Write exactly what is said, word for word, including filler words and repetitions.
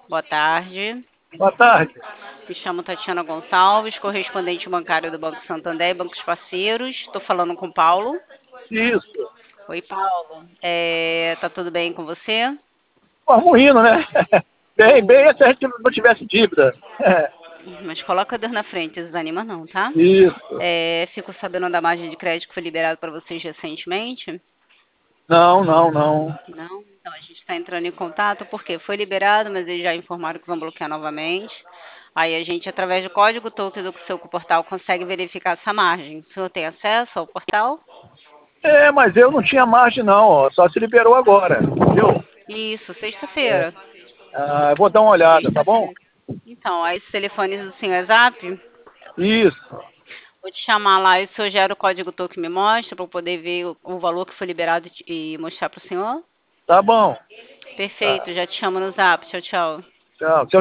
Boa tarde. Boa tarde. Me chamo Tatiana Gonçalves, correspondente bancário do Banco Santander e Bancos Parceiros. Estou falando com o Paulo. Isso. Oi, Paulo. É, tá tudo bem com você? Vamos rindo, né? Bem, bem, se a gente não tivesse dívida. Mas coloca a dor na frente, desanima não, tá? Isso. É, fico sabendo da margem de crédito que foi liberada para vocês recentemente. Não, não, não. Não? Então a gente está entrando em contato porque foi liberado, mas eles já informaram que vão bloquear novamente. Aí a gente, através do código token do seu portal, consegue verificar essa margem. O senhor tem acesso ao portal? É, mas eu não tinha margem não, ó. Só se liberou agora, viu? Isso, É. sexta-feira. Ah, eu vou dar uma olhada, tá bom? Sexta-feira. Então, aí esse telefone do senhor é Zap, Isso. vou te chamar lá e o senhor gera o código token me mostra para eu poder ver o, o valor que foi liberado e mostrar para o senhor? Tá bom. Tá. Perfeito, já te chamo no Zap. Tchau, tchau. Tchau.